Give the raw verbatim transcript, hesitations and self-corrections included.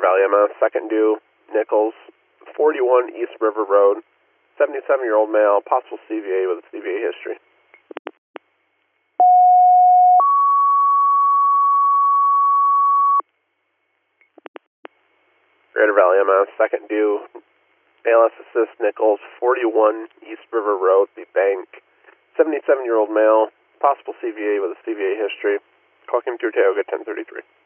Valley M S, second due, Nichols, forty-one East River Road, seventy-seven-year-old male, possible C V A with a C V A history. Greater Valley M S, second due, A L S assist Nichols, forty-one East River Road, the bank, seventy-seven-year-old male, possible C V A with a C V A history. Call him to Tioga ten thirty-three.